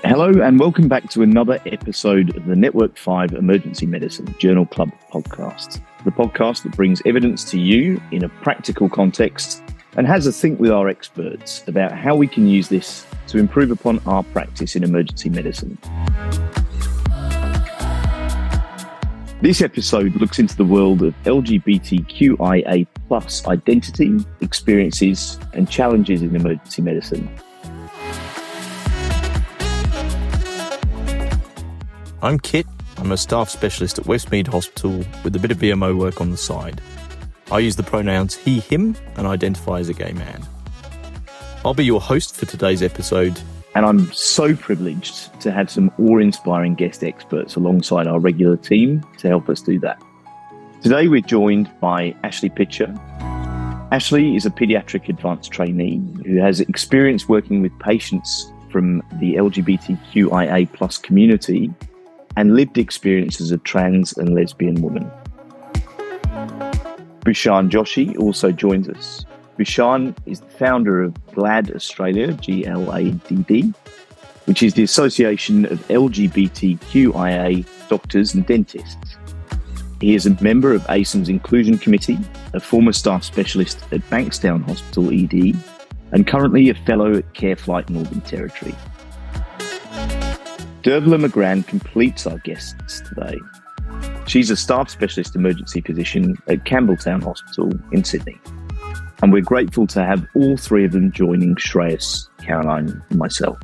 Hello and welcome back to another episode of the Network 5 Emergency Medicine Journal Club podcast. The podcast that brings evidence to you in a practical context and has a think with our experts about how we can use this to improve upon our practice in emergency medicine. This episode looks into the world of LGBTQIA+ identity, experiences and challenges in emergency medicine. I'm Kit. I'm a staff specialist at Westmead Hospital with a bit of VMO work on the side. I use the pronouns he, him, and identify as a gay man. I'll be your host for today's episode. And I'm so privileged to have some awe-inspiring guest experts alongside our regular team to help us do that. Today we're joined by Ashley Pitcher. Ashley is a paediatric advanced trainee who has experience working with patients from the LGBTQIA+ community and lived experience as a trans and lesbian woman. Bhushan Joshi also joins us. Bhushan is the founder of GLAD Australia, GLADD, which is the Association of LGBTQIA Doctors and Dentists. He is a member of ASIM's Inclusion Committee, a former staff specialist at Bankstown Hospital ED, and currently a fellow at Careflight Northern Territory. Dervla McGran completes our guests today. She's a staff specialist emergency physician at Campbelltown Hospital in Sydney. And we're grateful to have all three of them joining Shreyas, Caroline and myself.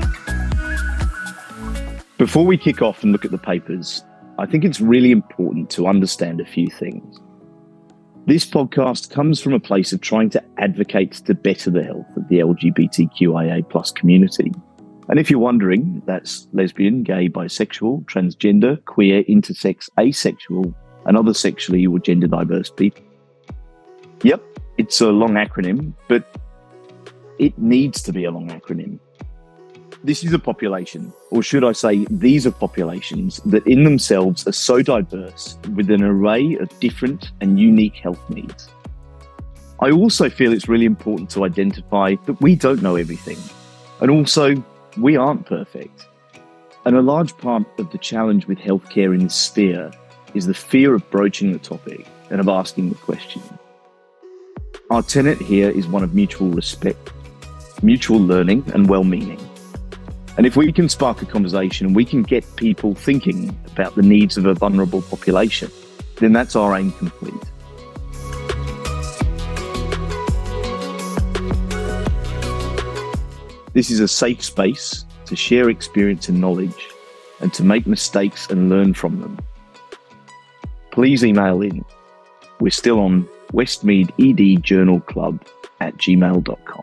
Before we kick off and look at the papers, I think it's really important to understand a few things. This podcast comes from a place of trying to advocate to better the health of the LGBTQIA+ community. And if you're wondering, that's lesbian, gay, bisexual, transgender, queer, intersex, asexual, and other sexually or gender diverse people. Yep, it's a long acronym, but it needs to be a long acronym. This is a population, or should I say, these are populations that in themselves are so diverse with an array of different and unique health needs. I also feel it's really important to identify that we don't know everything, and also we aren't perfect. And a large part of the challenge with healthcare in this sphere is the fear of broaching the topic and of asking the question. Our tenet here is one of mutual respect, mutual learning and well-meaning. And if we can spark a conversation, we can get people thinking about the needs of a vulnerable population, then that's our aim complete. This is a safe space to share experience and knowledge and to make mistakes and learn from them. Please email in. We're still on westmeadedjournalclub@gmail.com.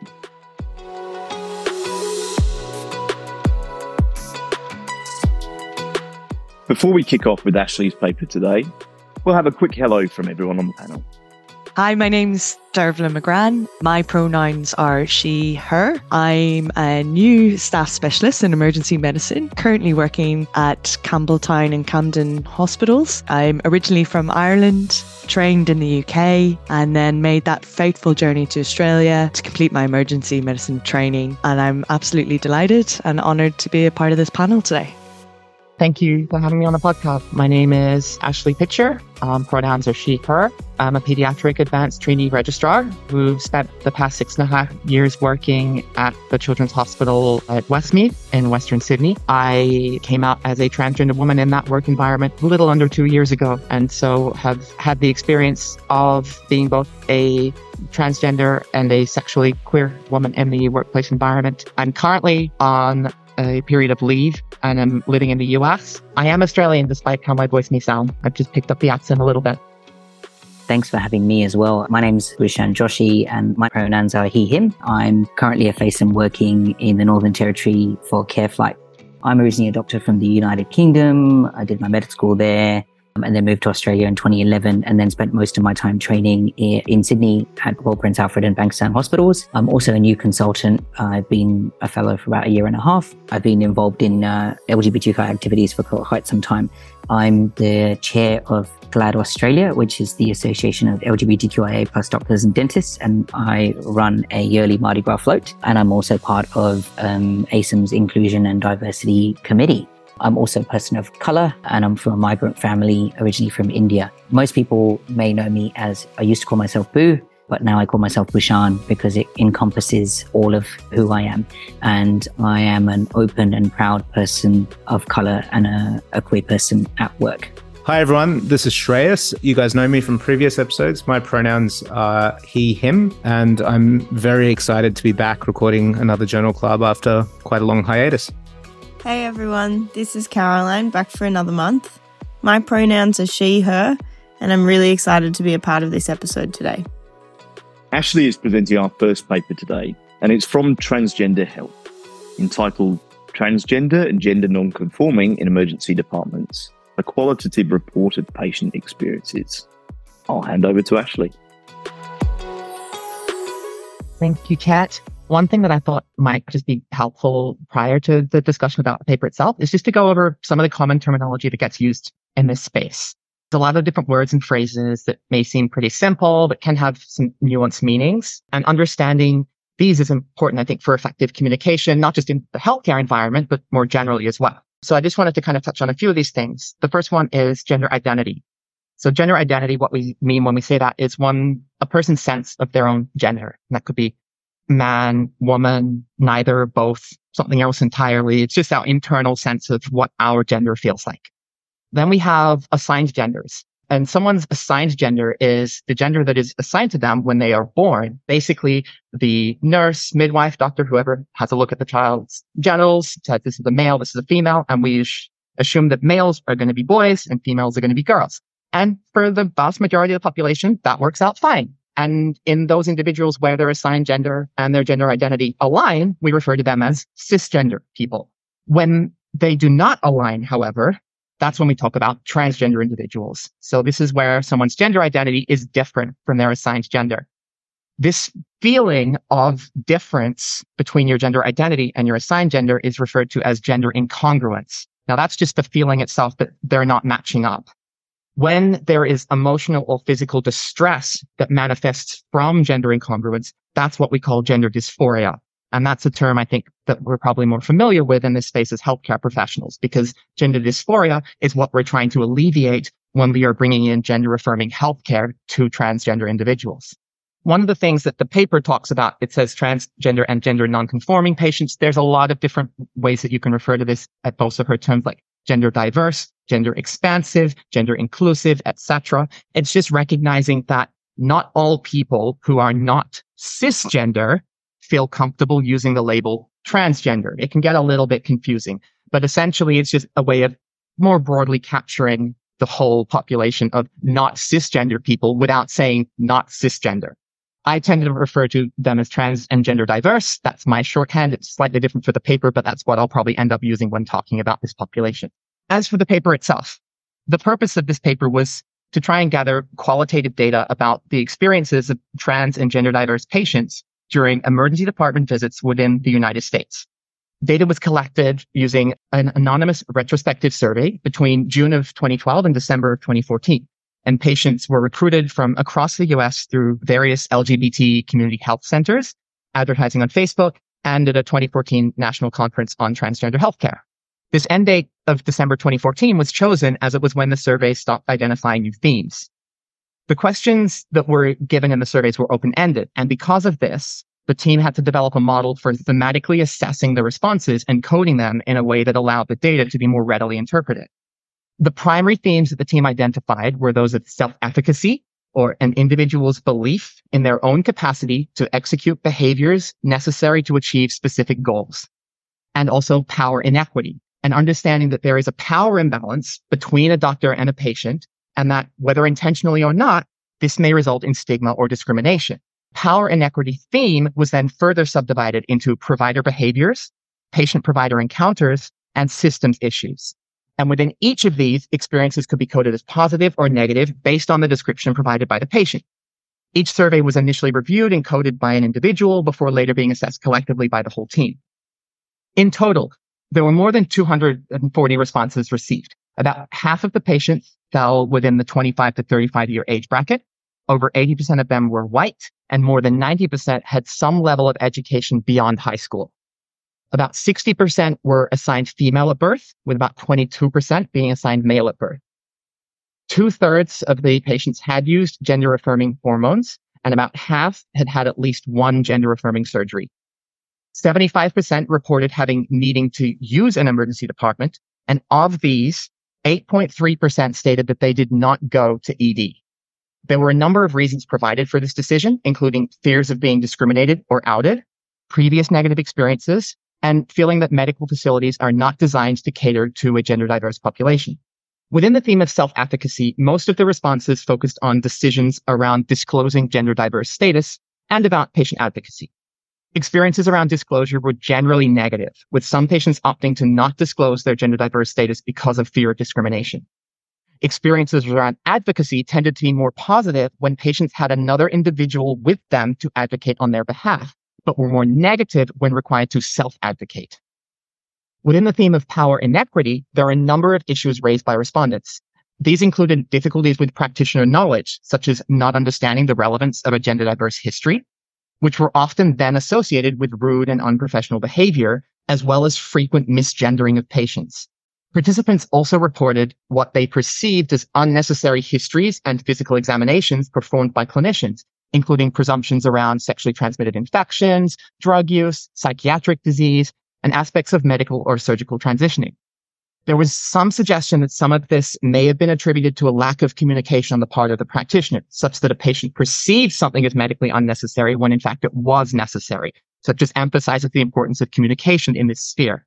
Before we kick off with Ashley's paper today, we'll have a quick hello from everyone on the panel. Hi, my name's Dervla McGran. My pronouns are she, her. I'm a new staff specialist in emergency medicine, currently working at Campbelltown and Camden hospitals. I'm originally from Ireland, trained in the UK, and then made that fateful journey to Australia to complete my emergency medicine training. And I'm absolutely delighted and honoured to be a part of this panel today. Thank you for having me on the podcast. My name is Ashley Pitcher. Pronouns are she, her. I'm a paediatric advanced trainee registrar who spent the past 6.5 years working at the Children's Hospital at Westmead in Western Sydney. I came out as a transgender woman in that work environment a little under 2 years ago, and so have had the experience of being both a transgender and a sexually queer woman in the workplace environment. I'm currently on a period of leave and I'm living in the US. I am Australian despite how my voice may sound. I've just picked up the accent a little bit. Thanks for having me as well. My name's Bhushan Joshi and my pronouns are he, him. I'm currently a FASM working in the Northern Territory for Careflight. I'm originally a doctor from the United Kingdom. I did my medical school there. and then moved to Australia in 2011, and then spent most of my time training in Sydney at Royal Prince Alfred and Bankstown hospitals. I'm also a new consultant. I've been a fellow for about a year and a half. I've been involved in LGBTQI activities for quite some time. I'm the chair of GLAD Australia, which is the Association of LGBTQIA plus doctors and dentists, and I run a yearly Mardi Gras float, and I'm also part of ASIM's Inclusion and Diversity Committee. I'm also a person of color, and I'm from a migrant family originally from India. Most people may know me as, I used to call myself Boo, but now I call myself Bhushan because it encompasses all of who I am. And I am an open and proud person of color and a queer person at work. Hi, everyone. This is Shreyas. You guys know me from previous episodes. My pronouns are he, him, and I'm very excited to be back recording another Journal Club after quite a long hiatus. Hey, everyone. This is Caroline, back for another month. My pronouns are she, her, and I'm really excited to be a part of this episode today. Ashley is presenting our first paper today, and it's from Transgender Health, entitled Transgender and Gender Non-Conforming in Emergency Departments, a qualitative report of patient experiences. I'll hand over to Ashley. Thank you, Kat. One thing that I thought might just be helpful prior to the discussion about the paper itself is just to go over some of the common terminology that gets used in this space. There's a lot of different words and phrases that may seem pretty simple, but can have some nuanced meanings. And understanding these is important, I think, for effective communication, not just in the healthcare environment, but more generally as well. So I just wanted to kind of touch on a few of these things. The first one is gender identity. So gender identity, what we mean when we say that is a person's sense of their own gender. And that could be man, woman, neither, both, something else entirely. It's just our internal sense of what our gender feels like. Then we have assigned genders. And someone's assigned gender is the gender that is assigned to them when they are born. Basically, the nurse, midwife, doctor, whoever has a look at the child's genitals, says this is a male, this is a female, and we assume that males are going to be boys and females are going to be girls. And for the vast majority of the population, that works out fine. And in those individuals where their assigned gender and their gender identity align, we refer to them as cisgender people. When they do not align, however, that's when we talk about transgender individuals. So this is where someone's gender identity is different from their assigned gender. This feeling of difference between your gender identity and your assigned gender is referred to as gender incongruence. Now, that's just the feeling itself that they're not matching up. When there is emotional or physical distress that manifests from gender incongruence, that's what we call gender dysphoria. And that's a term I think that we're probably more familiar with in this space as healthcare professionals, because gender dysphoria is what we're trying to alleviate when we are bringing in gender affirming healthcare to transgender individuals. One of the things that the paper talks about, it says transgender and gender nonconforming patients. There's a lot of different ways that you can refer to this at both of her terms, like gender diverse, gender expansive, gender inclusive, etc. It's just recognizing that not all people who are not cisgender feel comfortable using the label transgender. It can get a little bit confusing, but essentially it's just a way of more broadly capturing the whole population of not cisgender people without saying not cisgender. I tend to refer to them as trans and gender diverse. That's my shorthand. It's slightly different for the paper, but that's what I'll probably end up using when talking about this population. As for the paper itself, the purpose of this paper was to try and gather qualitative data about the experiences of trans and gender diverse patients during emergency department visits within the United States. Data was collected using an anonymous retrospective survey between June of 2012 and December of 2014. And patients were recruited from across the US through various LGBT community health centers, advertising on Facebook, and at a 2014 national conference on transgender healthcare. This end date of December 2014 was chosen as it was when the survey stopped identifying new themes. The questions that were given in the surveys were open-ended, and because of this, the team had to develop a model for thematically assessing the responses and coding them in a way that allowed the data to be more readily interpreted. The primary themes that the team identified were those of self-efficacy, or an individual's belief in their own capacity to execute behaviors necessary to achieve specific goals, and also power inequity, and understanding that there is a power imbalance between a doctor and a patient, and that whether intentionally or not, this may result in stigma or discrimination. Power inequity theme was then further subdivided into provider behaviors, patient-provider encounters, and systems issues. And within each of these, experiences could be coded as positive or negative based on the description provided by the patient. Each survey was initially reviewed and coded by an individual before later being assessed collectively by the whole team. In total, there were more than 240 responses received. About half of the patients fell within the 25 to 35-year age bracket. Over 80% of them were white, and more than 90% had some level of education beyond high school. About 60% were assigned female at birth, with about 22% being assigned male at birth. 2/3 of the patients had used gender-affirming hormones, and about half had had at least one gender-affirming surgery. 75% reported needing to use an emergency department, and of these, 8.3% stated that they did not go to ED. There were a number of reasons provided for this decision, including fears of being discriminated or outed, previous negative experiences, and feeling that medical facilities are not designed to cater to a gender-diverse population. Within the theme of self-efficacy, most of the responses focused on decisions around disclosing gender-diverse status and about patient advocacy. Experiences around disclosure were generally negative, with some patients opting to not disclose their gender-diverse status because of fear of discrimination. Experiences around advocacy tended to be more positive when patients had another individual with them to advocate on their behalf, but were more negative when required to self-advocate. Within the theme of power inequity, there are a number of issues raised by respondents. These included difficulties with practitioner knowledge, such as not understanding the relevance of a gender-diverse history, which were often then associated with rude and unprofessional behavior, as well as frequent misgendering of patients. Participants also reported what they perceived as unnecessary histories and physical examinations performed by clinicians, including presumptions around sexually transmitted infections, drug use, psychiatric disease, and aspects of medical or surgical transitioning. There was some suggestion that some of this may have been attributed to a lack of communication on the part of the practitioner, such that a patient perceived something as medically unnecessary when in fact it was necessary. So it just emphasizes the importance of communication in this sphere.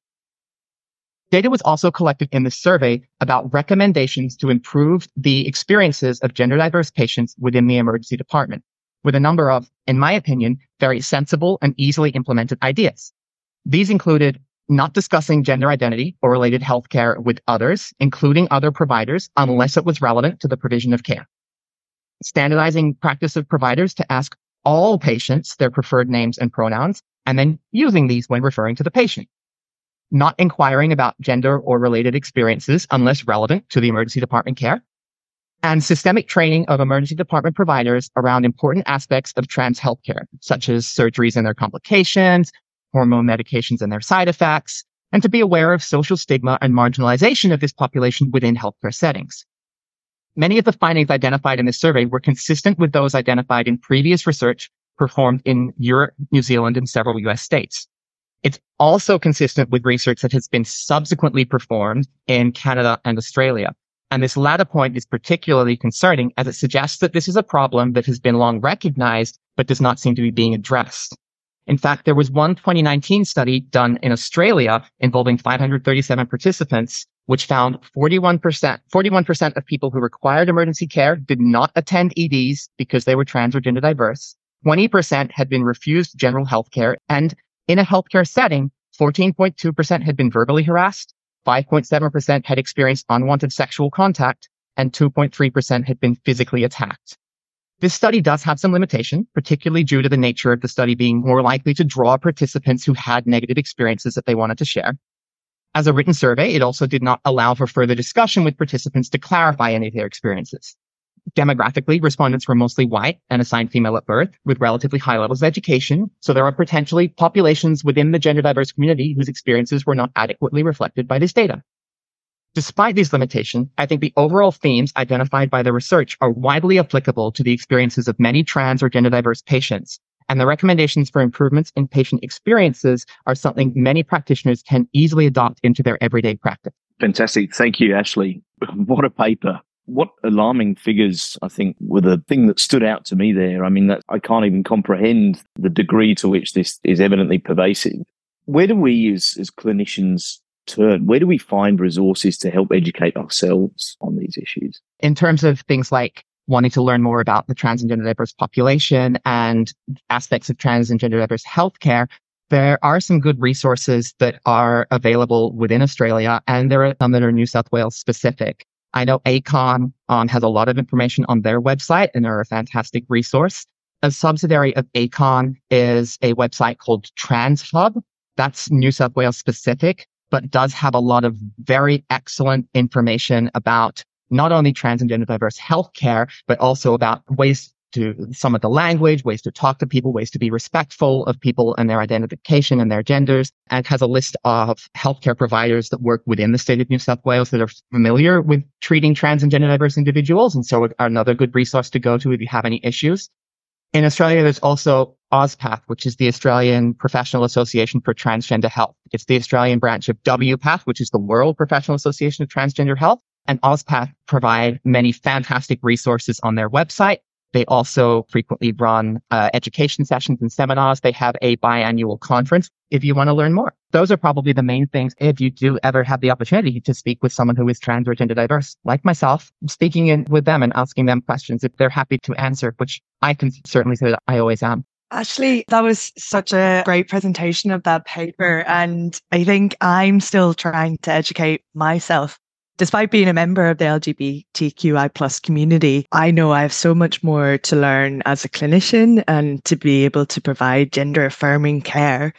Data was also collected in the survey about recommendations to improve the experiences of gender-diverse patients within the emergency department, with a number of, in my opinion, very sensible and easily implemented ideas. These included not discussing gender identity or related healthcare with others, including other providers, unless it was relevant to the provision of care. Standardizing practice of providers to ask all patients their preferred names and pronouns, and then using these when referring to the patient. Not inquiring about gender or related experiences unless relevant to the emergency department care. And systemic training of emergency department providers around important aspects of trans healthcare, such as surgeries and their complications, hormone medications and their side effects, and to be aware of social stigma and marginalization of this population within healthcare settings. Many of the findings identified in this survey were consistent with those identified in previous research performed in Europe, New Zealand, and several US states. It's also consistent with research that has been subsequently performed in Canada and Australia. And this latter point is particularly concerning as it suggests that this is a problem that has been long recognized, but does not seem to be being addressed. In fact, there was one 2019 study done in Australia involving 537 participants, which found 41% of people who required emergency care did not attend EDs because they were trans or gender diverse. 20% had been refused general health care, and in a healthcare setting, 14.2% had been verbally harassed, 5.7% had experienced unwanted sexual contact, and 2.3% had been physically attacked. This study does have some limitation, particularly due to the nature of the study being more likely to draw participants who had negative experiences that they wanted to share. As a written survey, it also did not allow for further discussion with participants to clarify any of their experiences. Demographically, respondents were mostly white and assigned female at birth with relatively high levels of education. So there are potentially populations within the gender diverse community whose experiences were not adequately reflected by this data. Despite these limitations, I think the overall themes identified by the research are widely applicable to the experiences of many trans or gender diverse patients. And the recommendations for improvements in patient experiences are something many practitioners can easily adopt into their everyday practice. Fantastic. Thank you, Ashley. What a paper. What alarming figures, I think, were the thing that stood out to me there. I mean, that I can't even comprehend the degree to which this is evidently pervasive. Where do we as clinicians turn? Where do we find resources to help educate ourselves on these issues? In terms of things like wanting to learn more about the trans and gender diverse population and aspects of trans and gender diverse healthcare, There are some good resources that are available within Australia, and there are some that are New South Wales specific. I know ACON has a lot of information on their website, and they're a fantastic resource. A subsidiary of ACON is a website called TransHub. That's New South Wales specific, but does have a lot of very excellent information about not only trans and gender diverse healthcare, but also about ways to some of the language, ways to talk to people, ways to be respectful of people and their identification and their genders, and has a list of healthcare providers that work within the state of New South Wales that are familiar with treating trans and gender diverse individuals. And so another good resource to go to if you have any issues. In Australia, there's also AusPath, which is the Australian Professional Association for Transgender Health. It's the Australian branch of WPATH, which is the World Professional Association of Transgender Health. And AusPath provide many fantastic resources on their website. They also frequently run education sessions and seminars. They have a biannual conference if you want to learn more. Those are probably the main things. If you do ever have the opportunity to speak with someone who is trans or gender diverse, like myself, speaking with them and asking them questions if they're happy to answer, which I can certainly say that I always am. Ashley, that was such a great presentation of that paper. And I think I'm still trying to educate myself. Despite being a member of the LGBTQI plus community, I know I have so much more to learn as a clinician and to be able to provide gender affirming care.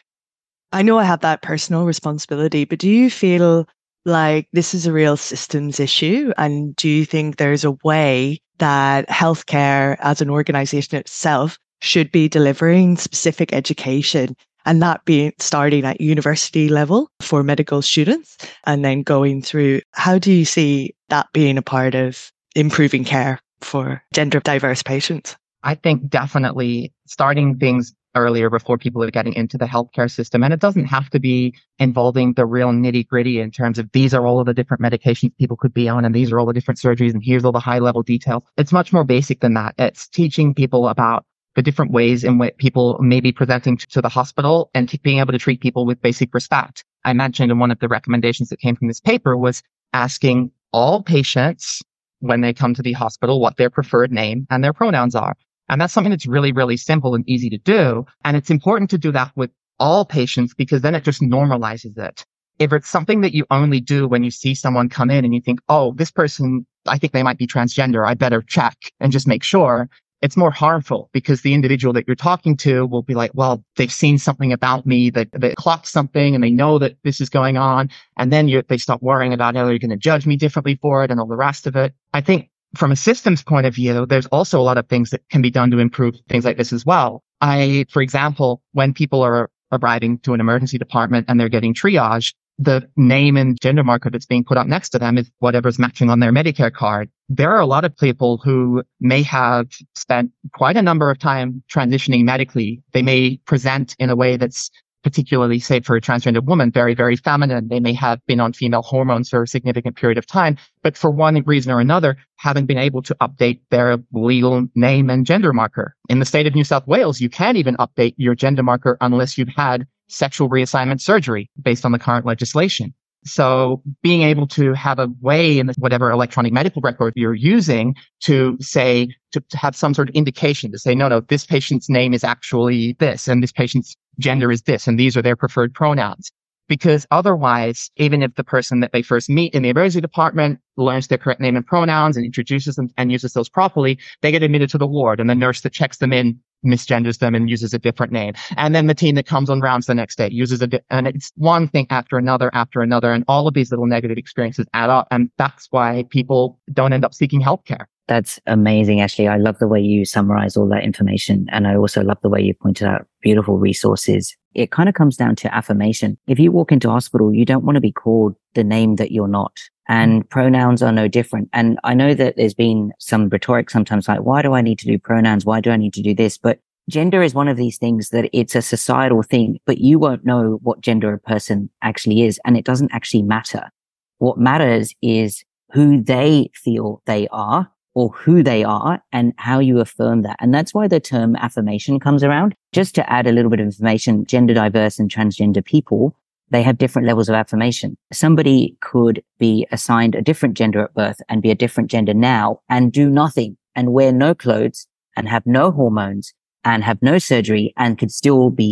I know I have that personal responsibility, but do you feel like this is a real systems issue? And do you think there's a way that healthcare as an organization itself should be delivering specific education, and that being starting at university level for medical students and then going through? How do you see that being a part of improving care for gender diverse patients? I think definitely starting things earlier before people are getting into the healthcare system. And it doesn't have to be involving the real nitty gritty in terms of these are all of the different medications people could be on, and these are all the different surgeries, and here's all the high level details. It's much more basic than that. It's teaching people about the different ways in which people may be presenting to the hospital and being able to treat people with basic respect. I mentioned in one of the recommendations that came from this paper was asking all patients when they come to the hospital what their preferred name and their pronouns are. And that's something that's really, really simple and easy to do. And it's important to do that with all patients because then it just normalizes it. If it's something that you only do when you see someone come in and you think, oh, this person, I think they might be transgender, I better check and just make sure, it's more harmful because the individual that you're talking to will be like, well, they've seen something about me that they clocked something and they know that this is going on. And then they stop worrying about how they're going to judge me differently for it and all the rest of it. I think from a systems point of view, there's also a lot of things that can be done to improve things like this as well. For example, when people are arriving to an emergency department and they're getting triaged, the name and gender marker that's being put up next to them is whatever's matching on their Medicare card. There are a lot of people who may have spent quite a number of time transitioning medically. They may present in a way that's particularly, say, for a transgender woman, very, very feminine. They may have been on female hormones for a significant period of time, but for one reason or another, haven't been able to update their legal name and gender marker. In the state of New South Wales, you can't even update your gender marker unless you've had sexual reassignment surgery based on the current legislation. So being able to have a way in whatever electronic medical record you're using to say, to have some sort of indication to say, no, this patient's name is actually this, and this patient's gender is this, and these are their preferred pronouns. Because otherwise, even if the person that they first meet in the emergency department learns their correct name and pronouns and introduces them and uses those properly, they get admitted to the ward, and the nurse that checks them in misgenders them and uses a different name. And then the team that comes on rounds the next day uses and it's one thing after another, and all of these little negative experiences add up. And that's why people don't end up seeking healthcare. That's amazing, Ashley. I love the way you summarize all that information. And I also love the way you pointed out beautiful resources. It kind of comes down to affirmation. If you walk into hospital, you don't want to be called the name that you're not. And pronouns are no different. And I know that there's been some rhetoric sometimes like, why do I need to do pronouns? Why do I need to do this? But gender is one of these things that it's a societal thing, but you won't know what gender a person actually is. And it doesn't actually matter. What matters is who they feel they are or who they are and how you affirm that. And that's why the term affirmation comes around. Just to add a little bit of information, gender diverse and transgender people, they have different levels of affirmation. Somebody could be assigned a different gender at birth and be a different gender now and do nothing and wear no clothes and have no hormones and have no surgery and could still be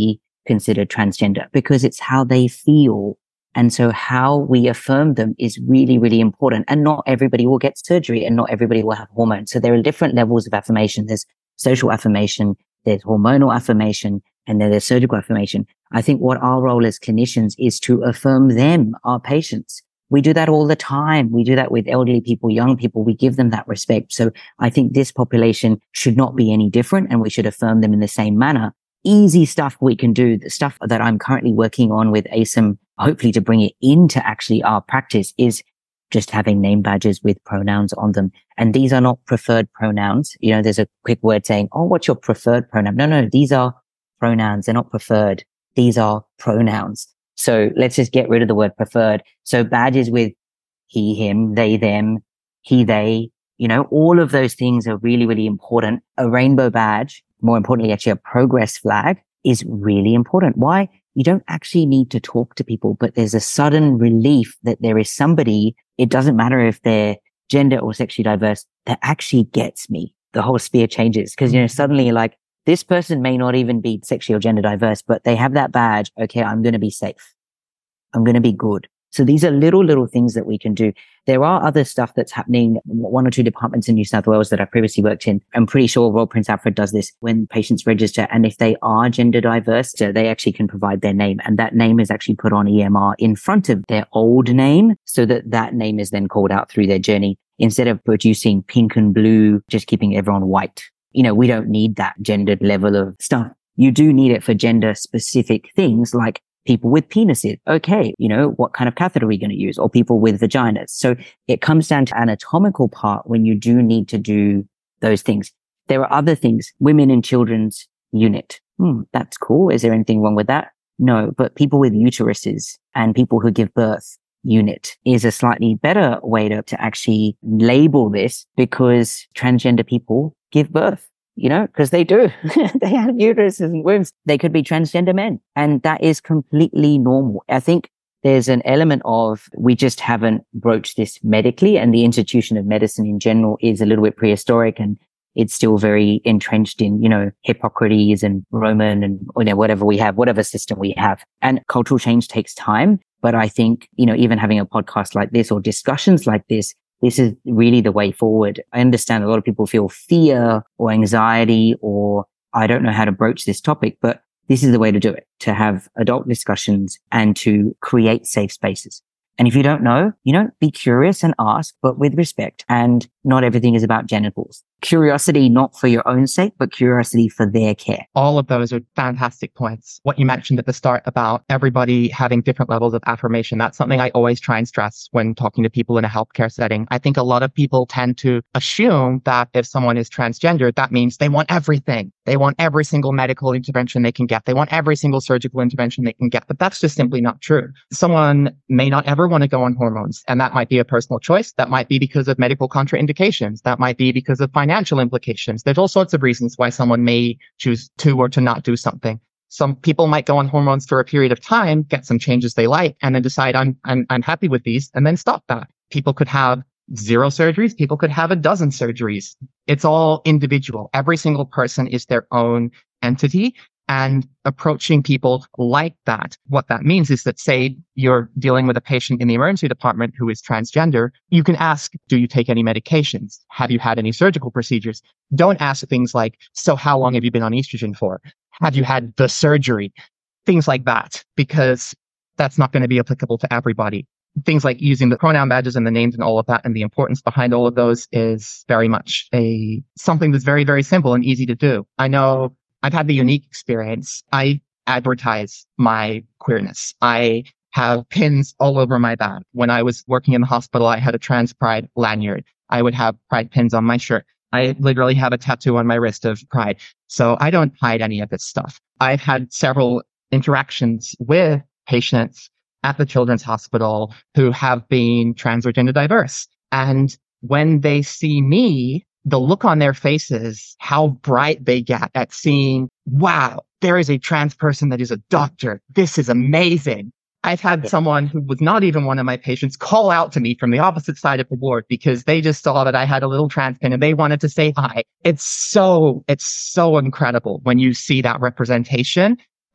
considered transgender because it's how they feel. And so how we affirm them is really, really important. And not everybody will get surgery and not everybody will have hormones. So there are different levels of affirmation. There's social affirmation, there's hormonal affirmation, and then there's surgical affirmation. I think what our role as clinicians is to affirm them, our patients. We do that all the time. We do that with elderly people, young people. We give them that respect. So I think this population should not be any different, and we should affirm them in the same manner. Easy stuff we can do, the stuff that I'm currently working on with ASIM, hopefully to bring it into actually our practice, is just having name badges with pronouns on them. And these are not preferred pronouns. You know, there's a quick word saying, oh, what's your preferred pronoun? No, these are pronouns. They're not preferred. These are pronouns. So let's just get rid of the word preferred. So badges with he, him, they, them, he, they, you know, all of those things are really, really important. A rainbow badge, more importantly, actually a progress flag, is really important. Why? You don't actually need to talk to people, but there's a sudden relief that there is somebody, it doesn't matter if they're gender or sexually diverse, that actually gets me. The whole sphere changes because, you know, suddenly you're like, this person may not even be sexually or gender diverse, but they have that badge. Okay, I'm going to be safe. I'm going to be good. So these are little things that we can do. There are other stuff that's happening. 1 or 2 departments in New South Wales that I previously worked in. I'm pretty sure Royal Prince Alfred does this when patients register. And if they are gender diverse, so they actually can provide their name. And that name is actually put on EMR in front of their old name so that that name is then called out through their journey instead of producing pink and blue, just keeping everyone white. You know, we don't need that gendered level of stuff. You do need it for gender specific things like people with penises. Okay, you know, what kind of catheter are we going to use? Or people with vaginas. So it comes down to anatomical part when you do need to do those things. There are other things. Women and children's unit. That's cool. Is there anything wrong with that? No, but people with uteruses and people who give birth unit is a slightly better way to actually label this because transgender people give birth. You know, because they do. They have uteruses and wombs. They could be transgender men. And that is completely normal. I think there's an element of we just haven't broached this medically, and the institution of medicine in general is a little bit prehistoric and it's still very entrenched in, you know, Hippocrates and Roman and, you know, whatever we have, whatever system we have. And cultural change takes time. But I think, you know, even having a podcast like this or discussions like this is really the way forward. I understand a lot of people feel fear or anxiety or I don't know how to broach this topic, but this is the way to do it, to have adult discussions and to create safe spaces. And if you don't know, you know, be curious and ask, but with respect. And not everything is about genitals. Curiosity, not for your own sake, but curiosity for their care. All of those are fantastic points. What you mentioned at the start about everybody having different levels of affirmation, that's something I always try and stress when talking to people in a healthcare setting. I think a lot of people tend to assume that if someone is transgender, that means they want everything. They want every single medical intervention they can get. They want every single surgical intervention they can get. But that's just simply not true. Someone may not ever want to go on hormones, and that might be a personal choice. That might be because of medical contraindications. That might be because of financial implications. There's all sorts of reasons why someone may choose to or to not do something. Some people might go on hormones for a period of time, get some changes they like, and then decide I'm happy with these, and then stop that. People could have 0 surgeries. People could have 12 surgeries. It's all individual. Every single person is their own entity. And approaching people like that, what that means is that, say, you're dealing with a patient in the emergency department who is transgender, you can ask, do you take any medications? Have you had any surgical procedures? Don't ask things like, so how long have you been on estrogen for? Have you had the surgery? Things like that, because that's not going to be applicable to everybody. Things like using the pronoun badges and the names and all of that, and the importance behind all of those is very much something that's very, very simple and easy to do. I know I've had the unique experience. I advertise my queerness. I have pins all over my back. When I was working in the hospital, I had a trans pride lanyard. I would have pride pins on my shirt. I literally have a tattoo on my wrist of pride. So I don't hide any of this stuff. I've had several interactions with patients at the Children's Hospital who have been trans or gender diverse. And when they see me, the look on their faces, how bright they get at seeing, wow, there is a trans person that is a doctor. This is amazing. I've had someone who was not even one of my patients call out to me from the opposite side of the ward because they just saw that I had a little trans pin and they wanted to say hi. It's so incredible when you see that representation.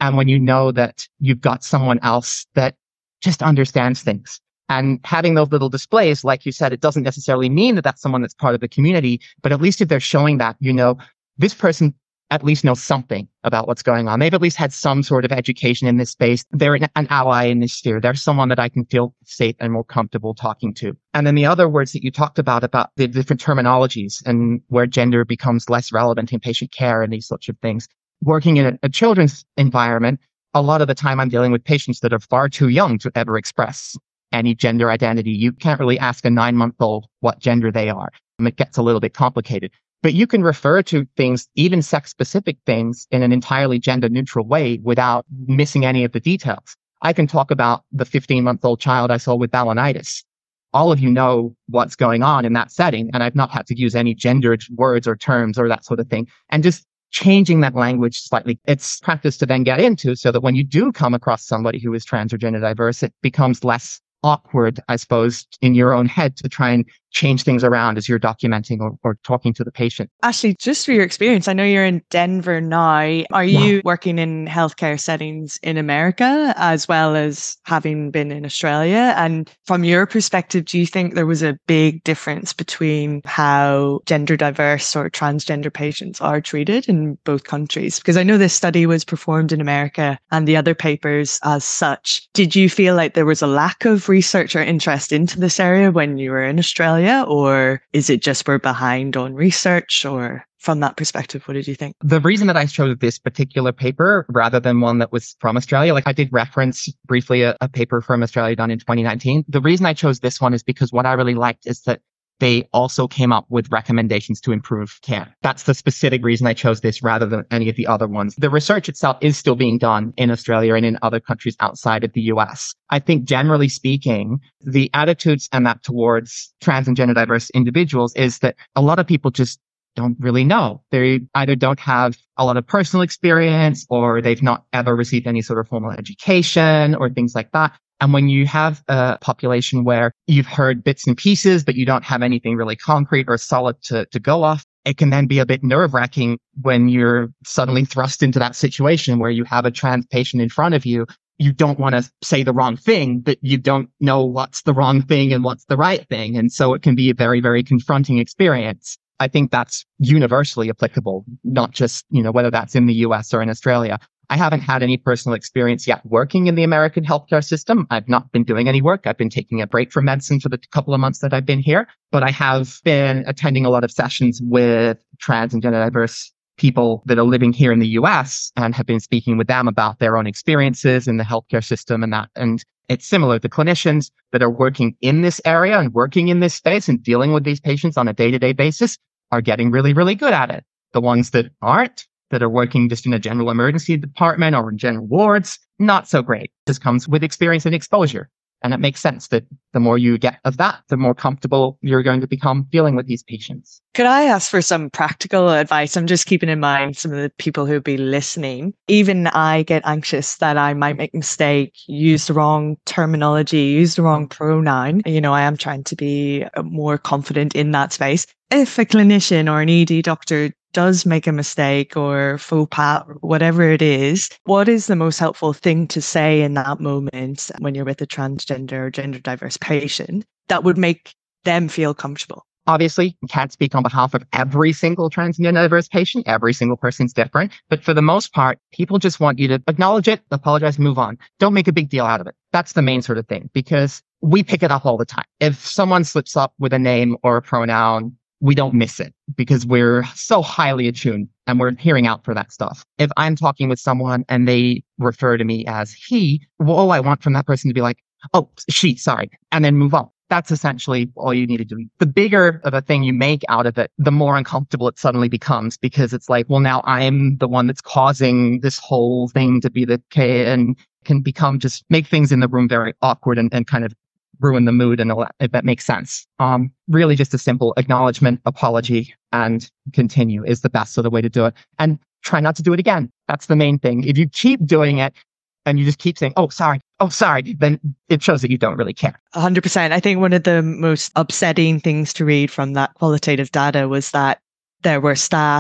And when you know that you've got someone else that just understands things. And having those little displays, like you said, it doesn't necessarily mean that that's someone that's part of the community, but at least if they're showing that, this person at least knows something about what's going on. They've at least had some sort of education in this space. They're an ally in this sphere. They're someone that I can feel safe and more comfortable talking to. And then the other words that you talked about the different terminologies and where gender becomes less relevant in patient care and these sorts of things. Working in a children's environment, a lot of the time I'm dealing with patients that are far too young to ever express any gender identity. You can't really ask a 9-month-old what gender they are. It gets a little bit complicated. But you can refer to things, even sex-specific things, in an entirely gender-neutral way without missing any of the details. I can talk about the 15-month-old child I saw with balanitis. All of you know what's going on in that setting, and I've not had to use any gendered words or terms or that sort of thing. And just changing that language slightly, it's practice to then get into so that when you do come across somebody who is trans or gender diverse, it becomes less awkward, I suppose, in your own head to try and change things around as you're documenting or talking to the patient. Ashley, just for your experience, I know you're in Denver now. Are you working in healthcare settings in America as well as having been in Australia? And from your perspective, do you think there was a big difference between how gender diverse or transgender patients are treated in both countries? Because I know this study was performed in America and the other papers as such. Did you feel like there was a lack of research or interest into this area when you were in Australia? Or is it just we're behind on research? Or from that perspective, what did you think? The reason that I chose this particular paper rather than one that was from Australia, like I did reference briefly a paper from Australia done in 2019. The reason I chose this one is because what I really liked is that they also came up with recommendations to improve care. That's the specific reason I chose this rather than any of the other ones. The research itself is still being done in Australia and in other countries outside of the US. I think generally speaking, the attitudes and that towards trans and gender diverse individuals is that a lot of people just don't really know. They either don't have a lot of personal experience or they've not ever received any sort of formal education or things like that. And when you have a population where you've heard bits and pieces, but you don't have anything really concrete or solid to go off, it can then be a bit nerve-wracking when you're suddenly thrust into that situation where you have a trans patient in front of you. You don't want to say the wrong thing, but you don't know what's the wrong thing and what's the right thing. And so it can be a very, very confronting experience. I think that's universally applicable, not just, whether that's in the US or in Australia. I haven't had any personal experience yet working in the American healthcare system. I've not been doing any work. I've been taking a break from medicine for the couple of months that I've been here, but I have been attending a lot of sessions with trans and gender diverse people that are living here in the US and have been speaking with them about their own experiences in the healthcare system and that. And it's similar. The clinicians that are working in this area and working in this space and dealing with these patients on a day-to-day basis are getting really, really good at it. The ones that aren't, that are working just in a general emergency department or in general wards, not so great. This comes with experience and exposure. And it makes sense that the more you get of that, the more comfortable you're going to become dealing with these patients. Could I ask for some practical advice? I'm just keeping in mind some of the people who'll be listening. Even I get anxious that I might make a mistake, use the wrong terminology, use the wrong pronoun. I am trying to be more confident in that space. If a clinician or an ED doctor does make a mistake or faux pas, whatever it is, what is the most helpful thing to say in that moment when you're with a transgender or gender diverse patient that would make them feel comfortable? Obviously, you can't speak on behalf of every single trans and gender diverse patient. Every single person's different. But for the most part, people just want you to acknowledge it, apologize, move on. Don't make a big deal out of it. That's the main sort of thing, because we pick it up all the time. If someone slips up with a name or a pronoun, we don't miss it because we're so highly attuned and we're hearing out for that stuff. If I'm talking with someone and they refer to me as he, well, I want from that person to be like, oh, she, sorry, and then move on. That's essentially all you need to do. The bigger of a thing you make out of it, the more uncomfortable it suddenly becomes, because it's like, well, now I'm the one that's causing this whole thing to be the case, and can become just make things in the room very awkward and kind of ruin the mood and all that, if that makes sense. Really just a simple acknowledgement, apology, and continue is the best sort of way to do it. And try not to do it again. That's the main thing. If you keep doing it and you just keep saying, oh, sorry, then it shows that you don't really care. 100%. I think one of the most upsetting things to read from that qualitative data was that there were staff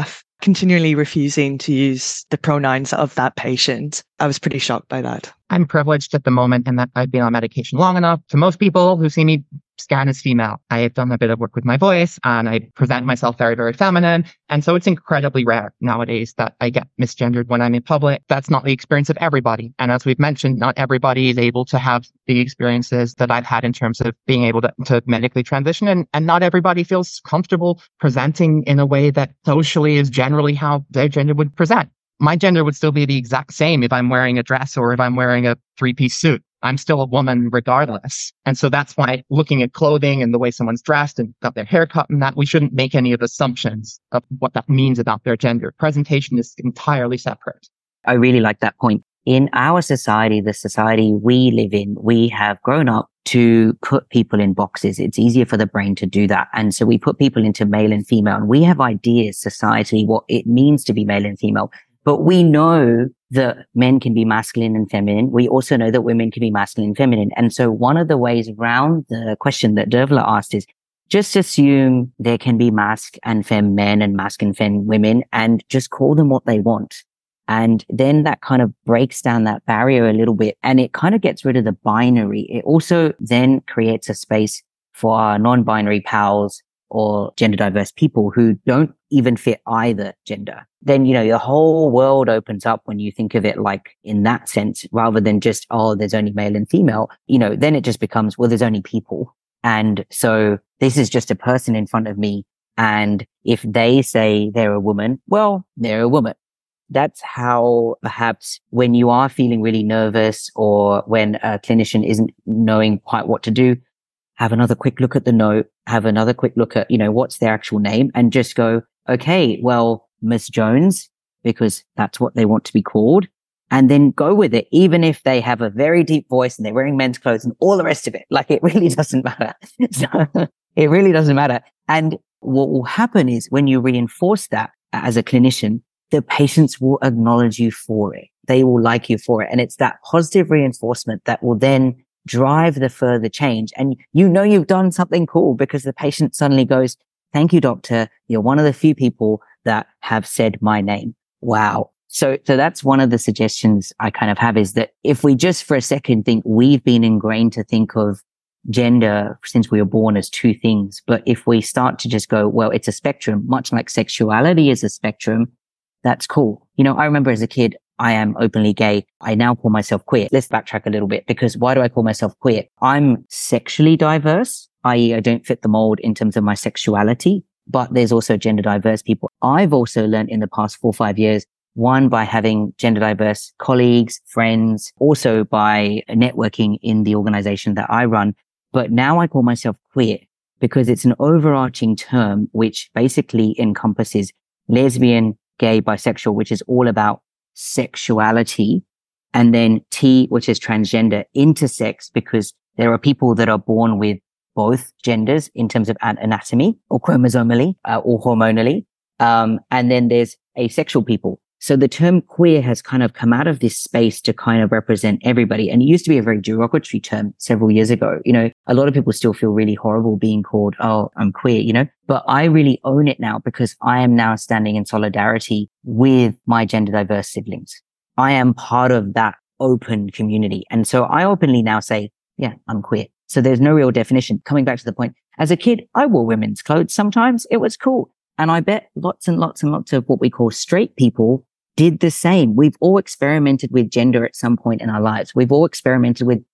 continually refusing to use the pronouns of that patient. I was pretty shocked by that. I'm privileged at the moment in that I've been on medication long enough. To most people who see me scan as female, I have done a bit of work with my voice and I present myself very, very feminine. And so it's incredibly rare nowadays that I get misgendered when I'm in public. That's not the experience of everybody. And as we've mentioned, not everybody is able to have the experiences that I've had in terms of being able to medically transition. And not everybody feels comfortable presenting in a way that socially is generally how their gender would present. My gender would still be the exact same if I'm wearing a dress or if I'm wearing a 3-piece suit. I'm still a woman regardless. And so that's why looking at clothing and the way someone's dressed and got their hair cut and that, we shouldn't make any of the assumptions of what that means about their gender. Presentation is entirely separate. I really like that point. In our society, the society we live in, we have grown up to put people in boxes. It's easier for the brain to do that. And so we put people into male and female, and we have ideas societally what it means to be male and female. But we know that men can be masculine and feminine. We also know that women can be masculine and feminine. And so one of the ways around the question that Dervla asked is just assume there can be masc and fem men and masc and fem women and just call them what they want. And then that kind of breaks down that barrier a little bit and it kind of gets rid of the binary. It also then creates a space for our non-binary pals or gender diverse people who don't even fit either gender. Then, the whole world opens up when you think of it like in that sense, rather than just, oh, there's only male and female, then it just becomes, well, there's only people. And so this is just a person in front of me. And if they say they're a woman, well, they're a woman. That's how perhaps when you are feeling really nervous or when a clinician isn't knowing quite what to do, have another quick look at the note, have another quick look at, what's their actual name and just go, okay, well, Miss Jones, because that's what they want to be called. And then go with it, even if they have a very deep voice and they're wearing men's clothes and all the rest of it. Like it really doesn't matter. So, it really doesn't matter. And what will happen is when you reinforce that as a clinician, the patients will acknowledge you for it. They will like you for it. And it's that positive reinforcement that will then drive the further change. And you've done something cool because the patient suddenly goes, thank you, doctor. You're one of the few people that have said my name. Wow. So that's one of the suggestions I kind of have is that if we just for a second think we've been ingrained to think of gender since we were born as two things. But if we start to just go, well, it's a spectrum, much like sexuality is a spectrum, that's cool. I remember as a kid, I am openly gay. I now call myself queer. Let's backtrack a little bit because why do I call myself queer? I'm sexually diverse, i.e. I don't fit the mold in terms of my sexuality, but there's also gender diverse people. I've also learned in the past 4 or 5 years, one, by having gender diverse colleagues, friends, also by networking in the organization that I run. But now I call myself queer because it's an overarching term which basically encompasses lesbian, gay, bisexual, which is all about sexuality, and then T, which is transgender, intersex, because there are people that are born with both genders in terms of anatomy or chromosomally or hormonally. And then there's asexual people. So the term queer has kind of come out of this space to kind of represent everybody. And it used to be a very derogatory term several years ago. A lot of people still feel really horrible being called, oh, I'm queer, but I really own it now because I am now standing in solidarity with my gender diverse siblings. I am part of that open community. And so I openly now say, yeah, I'm queer. So there's no real definition. Coming back to the point, as a kid, I wore women's clothes sometimes. It was cool. And I bet lots and lots and lots of what we call straight people did the same. We've all experimented with gender at some point in our lives. We've all experimented with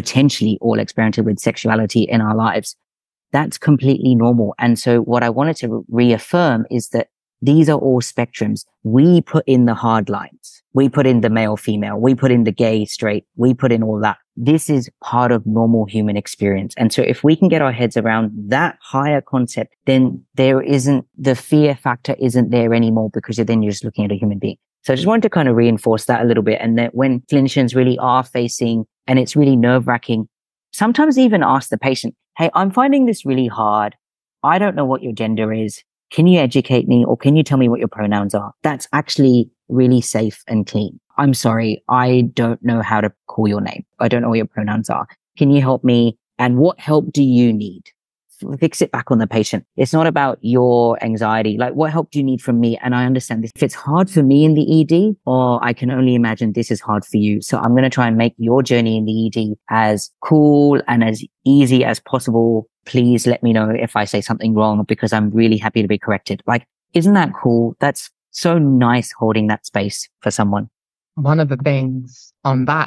sexuality in our lives. That's completely normal. And so what I wanted to reaffirm is that these are all spectrums. We put in the hard lines. We put in the male, female. We put in the gay, straight. We put in all that. This is part of normal human experience. And so if we can get our heads around that higher concept, then the fear factor isn't there anymore because then you're just looking at a human being. So I just wanted to kind of reinforce that a little bit. And that when clinicians really are facing, and it's really nerve-wracking, sometimes even ask the patient, hey, I'm finding this really hard. I don't know what your gender is. Can you educate me or can you tell me what your pronouns are? That's actually really safe and clean. I'm sorry, I don't know how to call your name. I don't know what your pronouns are. Can you help me? And what help do you need? fix it back on the patient. It's not about your anxiety. Like, what help do you need from me? And I understand this. If it's hard for me in the ED, or I can only imagine this is hard for you. So I'm going to try and make your journey in the ED as cool and as easy as possible. Please let me know if I say something wrong, because I'm really happy to be corrected. Like, isn't that cool? That's so nice, holding that space for someone. One of the things on that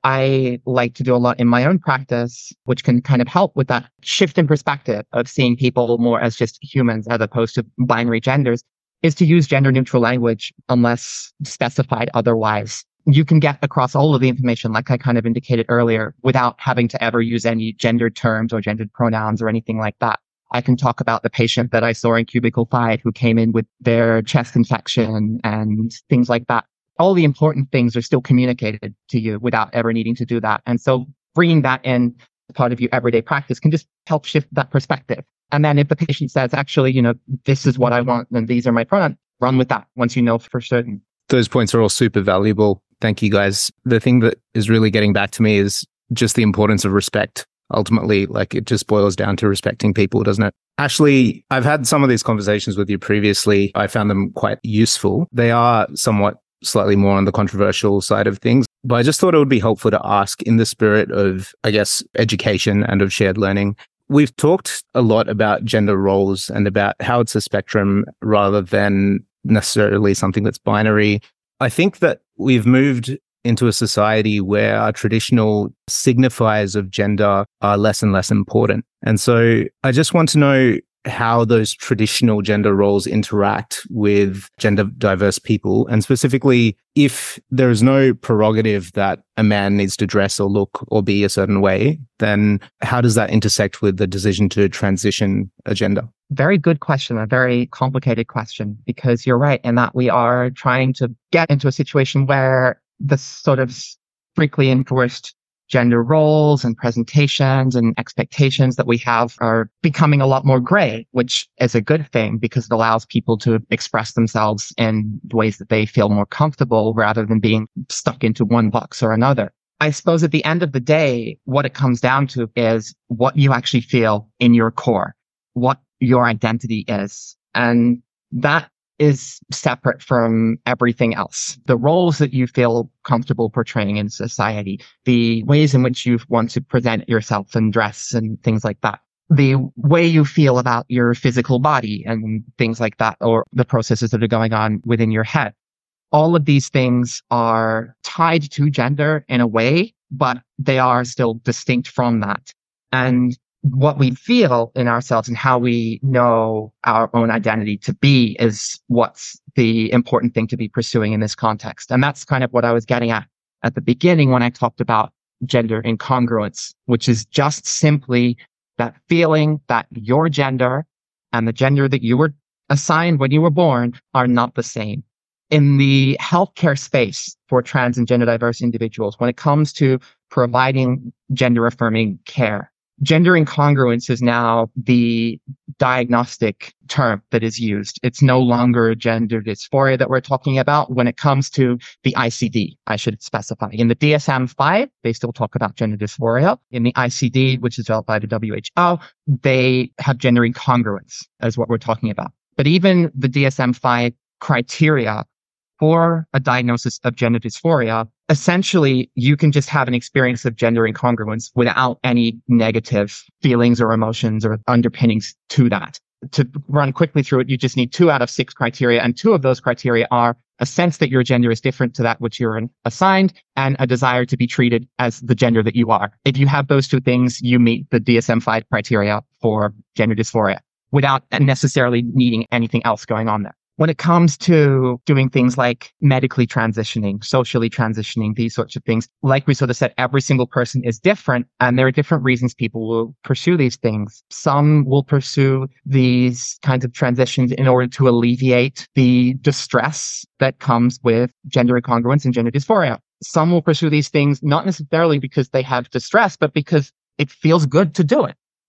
I like to do a lot in my own practice, which can kind of help with that shift in perspective of seeing people more as just humans as opposed to binary genders, is to use gender neutral language unless specified otherwise. You can get across all of the information, like I kind of indicated earlier, without having to ever use any gendered terms or gendered pronouns or anything like that. I can talk about the patient that I saw in Cubicle 5 who came in with their chest infection and things like that. All the important things are still communicated to you without ever needing to do that. And so bringing that in as part of your everyday practice can just help shift that perspective. And then if the patient says, actually, this is what I want and these are my pronouns, run with that once you know for certain. Those points are all super valuable. Thank you, guys. The thing that is really getting back to me is just the importance of respect. Ultimately, like, it just boils down to respecting people, doesn't it? Ashley, I've had some of these conversations with you previously. I found them quite useful. They are somewhat slightly more on the controversial side of things, but I just thought it would be helpful to ask in the spirit of, I guess, education and of shared learning. We've talked a lot about gender roles and about how it's a spectrum rather than necessarily something that's binary. I think that we've moved into a society where our traditional signifiers of gender are less and less important. And so I just want to know how those traditional gender roles interact with gender diverse people, and specifically if there is no prerogative that a man needs to dress or look or be a certain way, then how does that intersect with the decision to transition a gender? Very good question, a very complicated question, because you're right in that we are trying to get into a situation where the sort of strictly enforced gender roles and presentations and expectations that we have are becoming a lot more gray, which is a good thing because it allows people to express themselves in ways that they feel more comfortable rather than being stuck into one box or another. I suppose at the end of the day, what it comes down to is what you actually feel in your core, what your identity is. And that is separate from everything else. The roles that you feel comfortable portraying in society, the ways in which you want to present yourself and dress and things like that, the way you feel about your physical body and things like that, or the processes that are going on within your head. All of these things are tied to gender in a way, but they are still distinct from that. And what we feel in ourselves and how we know our own identity to be is what's the important thing to be pursuing in this context. And that's kind of what I was getting at the beginning when I talked about gender incongruence, which is just simply that feeling that your gender and the gender that you were assigned when you were born are not the same. In the healthcare space for trans and gender diverse individuals, when it comes to providing gender affirming care, gender incongruence is now the diagnostic term that is used. It's no longer gender dysphoria that we're talking about when it comes to the ICD, I should specify. In the DSM-5, they still talk about gender dysphoria. In the ICD, which is developed by the WHO, they have gender incongruence as what we're talking about. But even the DSM-5 criteria for a diagnosis of gender dysphoria, essentially, you can just have an experience of gender incongruence without any negative feelings or emotions or underpinnings to that. To run quickly through it, you just need 2 out of 6 criteria, and 2 of those criteria are a sense that your gender is different to that which you're assigned and a desire to be treated as the gender that you are. If you have those 2 things, you meet the DSM-5 criteria for gender dysphoria without necessarily needing anything else going on there. When it comes to doing things like medically transitioning, socially transitioning, these sorts of things, like we sort of said, every single person is different, and there are different reasons people will pursue these things. Some will pursue these kinds of transitions in order to alleviate the distress that comes with gender incongruence and gender dysphoria. Some will pursue these things not necessarily because they have distress, but because it feels good to do it.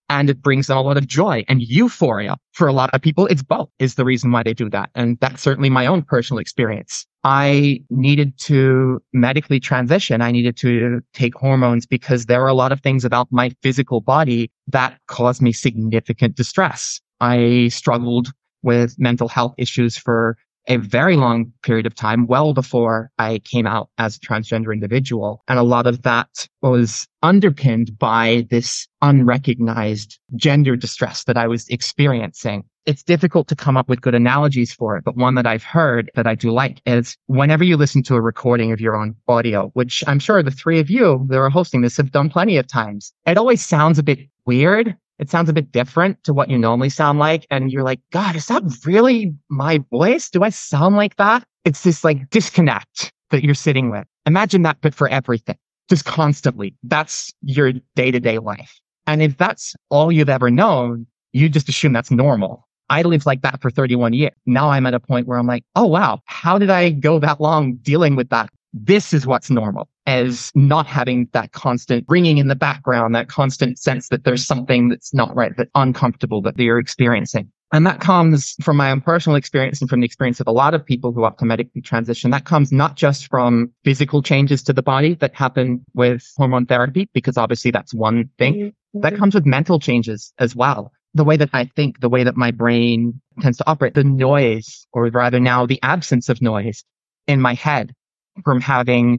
And it brings them a lot of joy and euphoria. For a lot of people, it's both is the reason why they do that. And that's certainly my own personal experience. I needed to medically transition. I needed to take hormones because there were a lot of things about my physical body that caused me significant distress. I struggled with mental health issues for a very long period of time, well before I came out as a transgender individual. And a lot of that was underpinned by this unrecognized gender distress that I was experiencing. It's difficult to come up with good analogies for it, but one that I've heard that I do like is whenever you listen to a recording of your own audio, which I'm sure the three of you that are hosting this have done plenty of times, it always sounds a bit weird. It sounds a bit different to what you normally sound like. And you're like, God, is that really my voice? Do I sound like that? It's this like disconnect that you're sitting with. Imagine that, but for everything, just constantly. That's your day-to-day life. And if that's all you've ever known, you just assume that's normal. I lived like that for 31 years. Now I'm at a point where I'm like, oh, wow, how did I go that long dealing with that? This is what's normal, as not having that constant ringing in the background, that constant sense that there's something that's not right, that uncomfortable that you're experiencing. And that comes from my own personal experience and from the experience of a lot of people who opt to medically transition. That comes not just from physical changes to the body that happen with hormone therapy, because obviously that's one thing. That comes with mental changes as well. The way that I think, the way that my brain tends to operate, the noise, or rather now the absence of noise in my head from having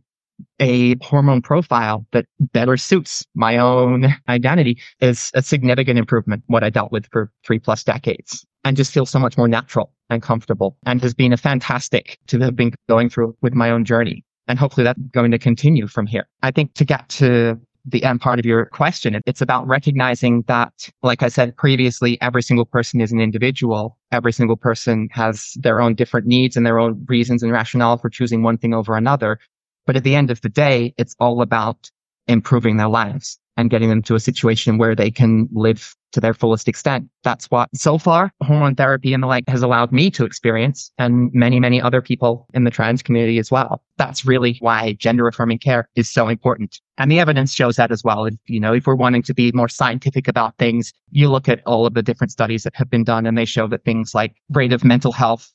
a hormone profile that better suits my own identity is a significant improvement, what I dealt with for 3+ decades, and just feels so much more natural and comfortable, and has been a fantastic to have been going through with my own journey. And hopefully that's going to continue from here. I think to get to the end part of your question, it's about recognizing that, like I said previously, every single person is an individual. Every single person has their own different needs and their own reasons and rationale for choosing one thing over another. But at the end of the day, it's all about improving their lives and getting them to a situation where they can live to their fullest extent. That's what, so far, hormone therapy and the like has allowed me to experience, and many, many other people in the trans community as well. That's really why gender affirming care is so important. And the evidence shows that as well. If we're wanting to be more scientific about things, you look at all of the different studies that have been done, and they show that things like rate of mental health,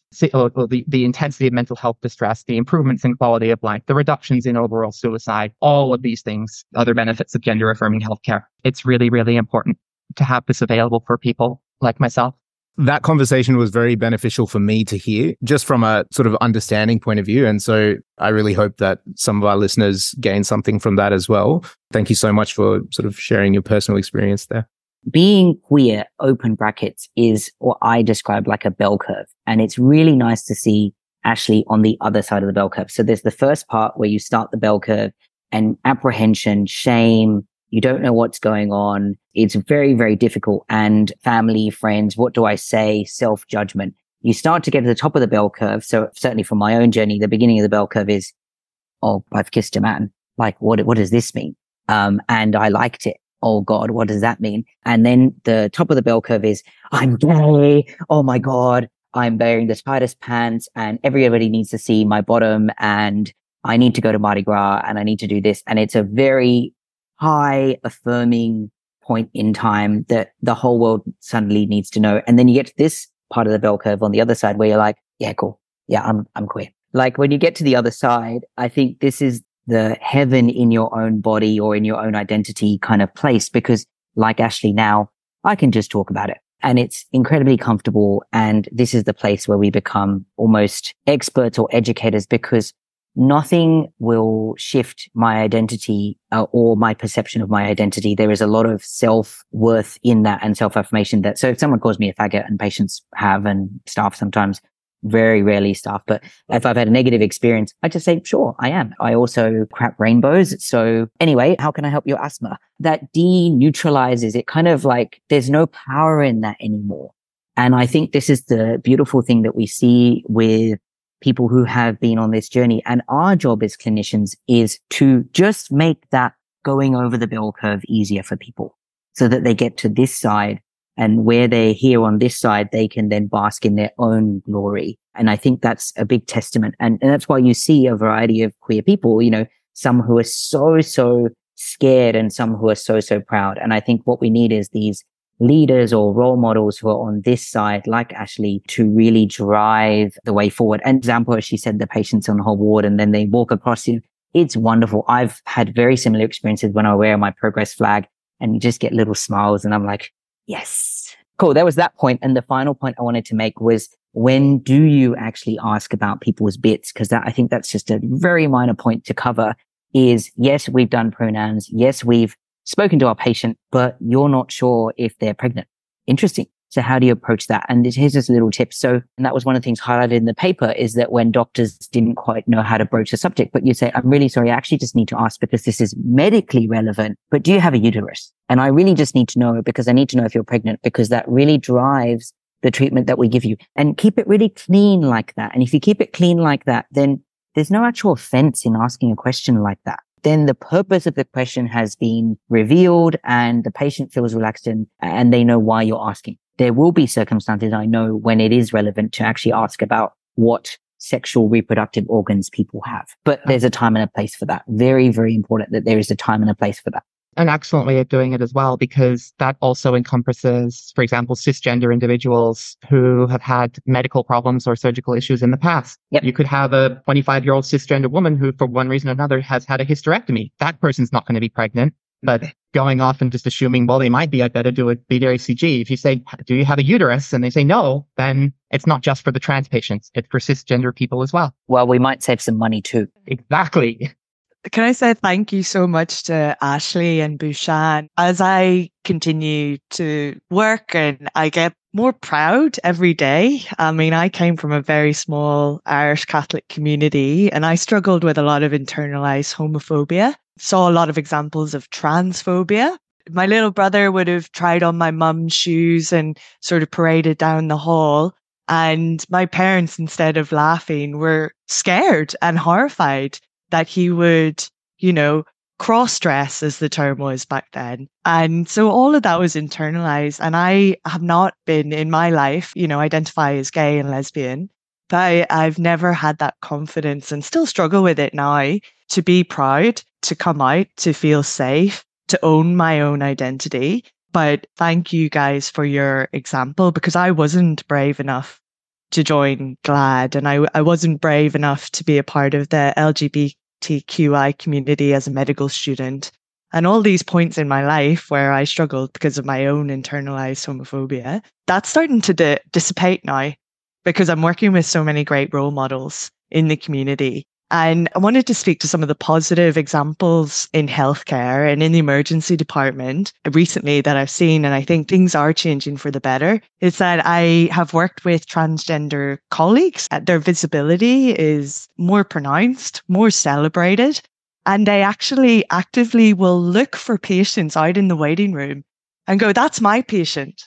the intensity of mental health distress, the improvements in quality of life, the reductions in overall suicide, all of these things, other benefits of gender affirming healthcare. It's really, really important to have this available for people like myself. That conversation was very beneficial for me to hear, just from a sort of understanding point of view. And so I really hope that some of our listeners gain something from that as well. Thank you so much for sort of sharing your personal experience there. Being queer, open brackets, is what I describe like a bell curve. And it's really nice to see Ashley on the other side of the bell curve. So there's the first part where you start the bell curve and apprehension, shame, you don't know what's going on. It's very, very difficult. And family, friends, what do I say? Self-judgment. You start to get to the top of the bell curve. So certainly from my own journey, the beginning of the bell curve is, oh, I've kissed a man. Like, what does this mean? And I liked it. Oh God, what does that mean? And then the top of the bell curve is, I'm gay. Oh my God, I'm wearing the tightest pants and everybody needs to see my bottom and I need to go to Mardi Gras and I need to do this. And it's a very high affirming point in time that the whole world suddenly needs to know. And then you get to this part of the bell curve on the other side where you're like, yeah, cool. Yeah, I'm queer. Like when you get to the other side, I think this is the heaven in your own body or in your own identity kind of place, because like Ashley now, I can just talk about it and it's incredibly comfortable. And this is the place where we become almost experts or educators, because nothing will shift my identity or my perception of my identity. There is a lot of self-worth in that and self-affirmation that, so if someone calls me a faggot, and patients have, and staff sometimes, very rarely staff, but if I've had a negative experience, I just say, sure, I am. I also crap rainbows. So anyway, how can I help your asthma? That deneutralizes it, kind of like there's no power in that anymore. And I think this is the beautiful thing that we see with people who have been on this journey. And our job as clinicians is to just make that going over the bell curve easier for people so that they get to this side, and where they're here on this side, they can then bask in their own glory. And I think that's a big testament. And that's why you see a variety of queer people, some who are so scared and some who are so proud. And I think what we need is these leaders or role models who are on this side, like Ashley, to really drive the way forward. An example, as she said, the patients on the whole ward and then they walk across you. It's wonderful. I've had very similar experiences when I wear my progress flag and you just get little smiles and I'm like, yes, cool. That was that point. And the final point I wanted to make was, when do you actually ask about people's bits? Because I think that's just a very minor point to cover is, yes, we've done pronouns. Yes, we've spoken to our patient, but you're not sure if they're pregnant. Interesting. So how do you approach that? And here's just a little tip. So, and that was one of the things highlighted in the paper, is that when doctors didn't quite know how to broach the subject, but you say, I'm really sorry, I actually just need to ask because this is medically relevant, but do you have a uterus? And I really just need to know because I need to know if you're pregnant, because that really drives the treatment that we give you. And keep it really clean like that. And if you keep it clean like that, then there's no actual offense in asking a question like that. Then the purpose of the question has been revealed and the patient feels relaxed and they know why you're asking. There will be circumstances, I know, when it is relevant to actually ask about what sexual reproductive organs people have. But there's a time and a place for that. Very, very important that there is a time and a place for that. An excellent way of doing it as well, because that also encompasses, for example, cisgender individuals who have had medical problems or surgical issues in the past. Yep. You could have a 25-year-old cisgender woman who, for one reason or another, has had a hysterectomy. That person's not going to be pregnant, but going off and just assuming, well, they might be, I better do a beta HCG. If you say, do you have a uterus? And they say no, then it's not just for the trans patients. It's for cisgender people as well. Well, we might save some money too. Exactly. Can I say thank you so much to Ashley and Bhushan? As I continue to work and I get more proud every day. I mean, I came from a very small Irish Catholic community and I struggled with a lot of internalized homophobia. Saw a lot of examples of transphobia. My little brother would have tried on my mum's shoes and sort of paraded down the hall. And my parents, instead of laughing, were scared and horrified that he would, cross-dress, as the term was back then. And so all of that was internalized. And I have not been in my life, identify as gay and lesbian, but I've never had that confidence and still struggle with it now to be proud, to come out, to feel safe, to own my own identity. But thank you guys for your example, because I wasn't brave enough to join GLAAD and I wasn't brave enough to be a part of the LGBTQI community as a medical student. And all these points in my life where I struggled because of my own internalized homophobia, that's starting to dissipate now because I'm working with so many great role models in the community. And I wanted to speak to some of the positive examples in healthcare and in the emergency department recently that I've seen, and I think things are changing for the better, is that I have worked with transgender colleagues. Their visibility is more pronounced, more celebrated, and they actually actively will look for patients out in the waiting room and go, that's my patient.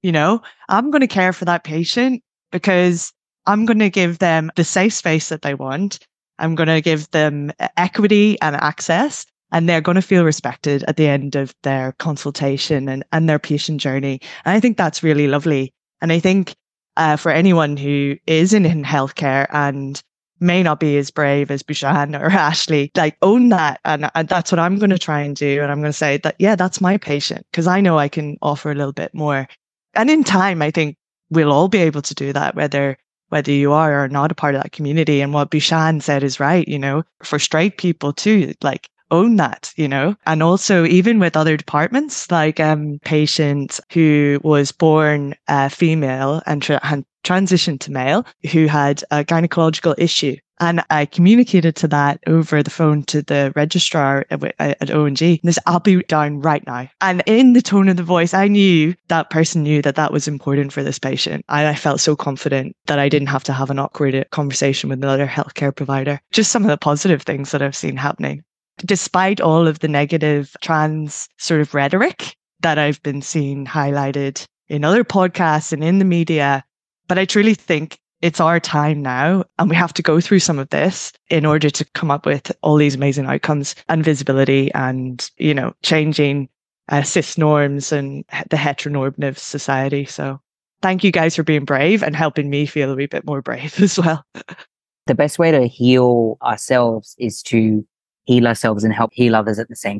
I'm going to care for that patient because I'm going to give them the safe space that they want. I'm going to give them equity and access, and they're going to feel respected at the end of their consultation and their patient journey. And I think that's really lovely. And I think for anyone who is in healthcare and may not be as brave as Bhushan or Ashley, own that. And that's what I'm going to try and do. And I'm going to say that, yeah, that's my patient, because I know I can offer a little bit more. And in time, I think we'll all be able to do that, whether you are or not a part of that community. And what Bhushan said is right, for straight people too, own that, and also even with other departments, like patient who was born female and transitioned to male who had a gynecological issue. And I communicated to that over the phone to the registrar at ONG. And I'll be down right now. And in the tone of the voice, I knew that person knew that was important for this patient. I felt so confident that I didn't have to have an awkward conversation with another healthcare provider. Just some of the positive things that I've seen happening. Despite all of the negative trans sort of rhetoric that I've been seeing highlighted in other podcasts and in the media, but I truly think it's our time now, and we have to go through some of this in order to come up with all these amazing outcomes and visibility and, changing cis norms and the heteronormative society. So thank you guys for being brave and helping me feel a wee bit more brave as well. The best way to heal ourselves is to heal ourselves and help heal others at the same time.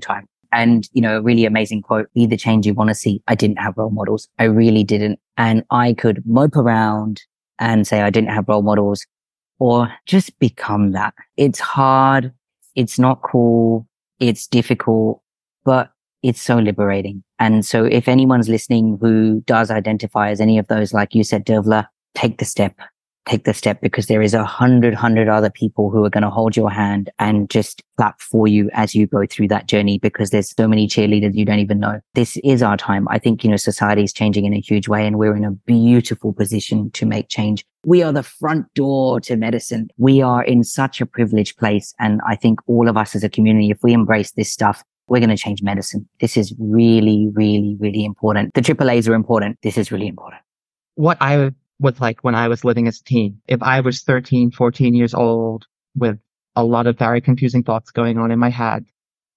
And, a really amazing quote, be the change you want to see. I didn't have role models. I really didn't. And I could mope around and say I didn't have role models or just become that. It's hard. It's not cool. It's difficult, but it's so liberating. And so if anyone's listening who does identify as any of those, like you said, Dervla, take the step, because there is 100 other people who are going to hold your hand and just clap for you as you go through that journey, because there's so many cheerleaders you don't even know. This is our time. I think, society is changing in a huge way and we're in a beautiful position to make change. We are the front door to medicine. We are in such a privileged place. And I think all of us as a community, if we embrace this stuff, we're going to change medicine. This is really, really, really important. The AAAs are important. This is really important. What I was like when I was living as a teen, if I was 13, 14 years old with a lot of very confusing thoughts going on in my head,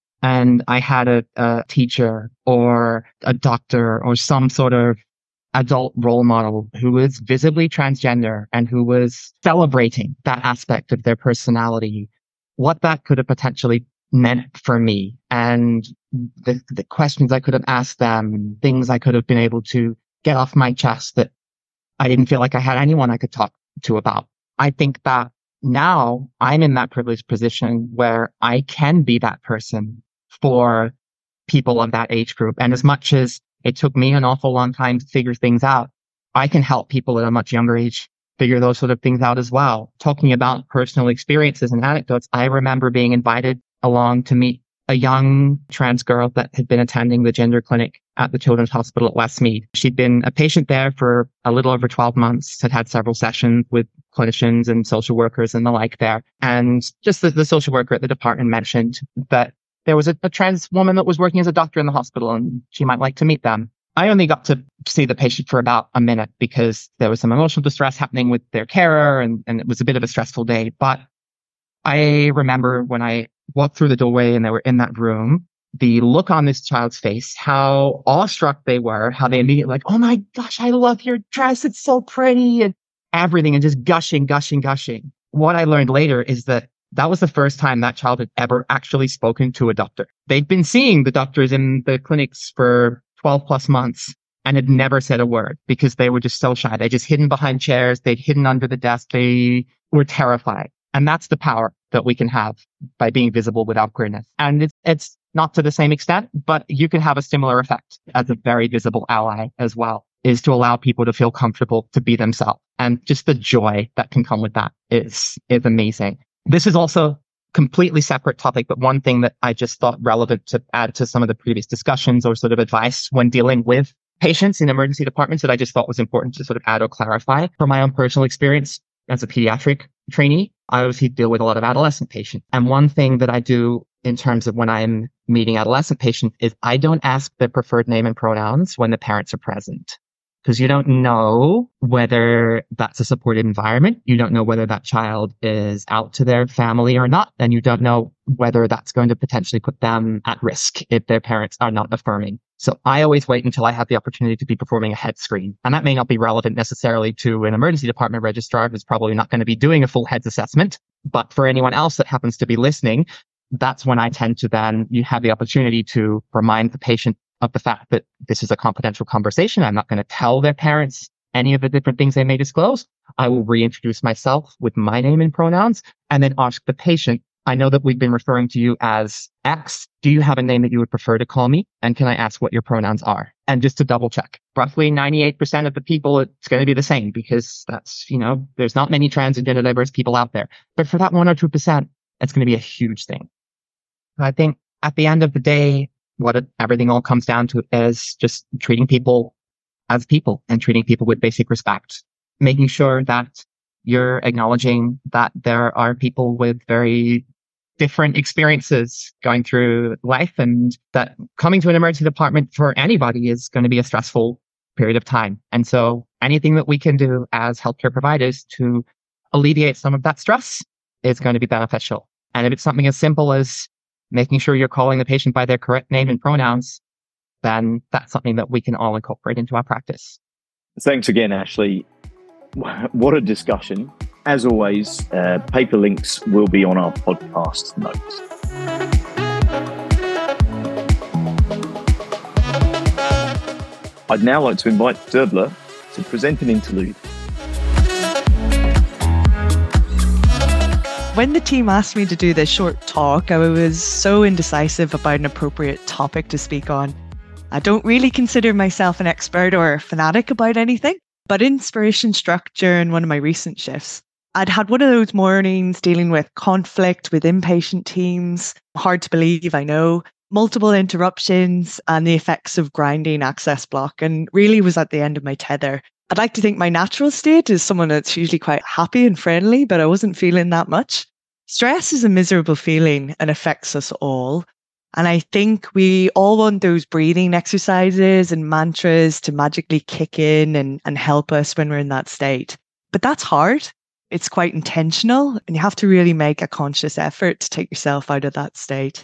and I had a teacher or a doctor or some sort of adult role model who was visibly transgender and who was celebrating that aspect of their personality, what that could have potentially meant for me, and the questions I could have asked them, things I could have been able to get off my chest that I didn't feel like I had anyone I could talk to about. I think that now I'm in that privileged position where I can be that person for people of that age group. And as much as it took me an awful long time to figure things out, I can help people at a much younger age figure those sort of things out as well. Talking about personal experiences and anecdotes, I remember being invited along to meet a young trans girl that had been attending the gender clinic at the Children's Hospital at Westmead. She'd been a patient there for a little over 12 months, had several sessions with clinicians and social workers and the like there. And just the social worker at the department mentioned that there was a trans woman that was working as a doctor in the hospital and she might like to meet them. I only got to see the patient for about a minute because there was some emotional distress happening with their carer and it was a bit of a stressful day. But I remember when I walked through the doorway and they were in that room, the look on this child's face, how awestruck they were, how they immediately like, oh my gosh, I love your dress. It's so pretty and everything, and just gushing. What I learned later is that was the first time that child had ever actually spoken to a doctor. They'd been seeing the doctors in the clinics for 12 plus months and had never said a word because they were just so shy. They just hidden behind chairs. They'd hidden under the desk. They were terrified. And that's the power that we can have by being visible without queerness. And it's not to the same extent, but you can have a similar effect as a very visible ally as well, is to allow people to feel comfortable to be themselves. And just the joy that can come with that is amazing. This is also completely separate topic, but one thing that I just thought relevant to add to some of the previous discussions or sort of advice when dealing with patients in emergency departments that I just thought was important to sort of add or clarify from my own personal experience as a pediatric trainee. I obviously deal with a lot of adolescent patients. And one thing that I do in terms of when I'm meeting adolescent patients is I don't ask their preferred name and pronouns when the parents are present. Because you don't know whether that's a supportive environment. You don't know whether that child is out to their family or not. And you don't know whether that's going to potentially put them at risk if their parents are not affirming. So I always wait until I have the opportunity to be performing a head screen. And that may not be relevant necessarily to an emergency department registrar who's probably not going to be doing a full heads assessment. But for anyone else that happens to be listening, that's when I tend to then you have the opportunity to remind the patient of the fact that this is a confidential conversation. I'm not going to tell their parents any of the different things they may disclose. I will reintroduce myself with my name and pronouns and then ask the patient, I know that we've been referring to you as X. Do you have a name that you would prefer to call me? And can I ask what your pronouns are? And just to double check, roughly 98% of the people, it's going to be the same because that's, there's not many trans and gender diverse people out there. But for that 1 or 2%, it's going to be a huge thing. I think at the end of the day, everything all comes down to is just treating people as people and treating people with basic respect, making sure that you're acknowledging that there are people with very different experiences going through life and that coming to an emergency department for anybody is going to be a stressful period of time. And so anything that we can do as healthcare providers to alleviate some of that stress is going to be beneficial. And if it's something as simple as making sure you're calling the patient by their correct name and pronouns, then that's something that we can all incorporate into our practice. Thanks again, Ashley. What a discussion. As always, paper links will be on our podcast notes. I'd now like to invite Dervla to present an interlude. When the team asked me to do this short talk, I was so indecisive about an appropriate topic to speak on. I don't really consider myself an expert or a fanatic about anything, but inspiration struck during one of my recent shifts. I'd had one of those mornings dealing with conflict with impatient teams. Hard to believe, I know. Multiple interruptions and the effects of grinding access block, and really was at the end of my tether. I'd like to think my natural state is someone that's usually quite happy and friendly, but I wasn't feeling that much. Stress is a miserable feeling and affects us all. And I think we all want those breathing exercises and mantras to magically kick in and help us when we're in that state. But that's hard. It's quite intentional, and you have to really make a conscious effort to take yourself out of that state.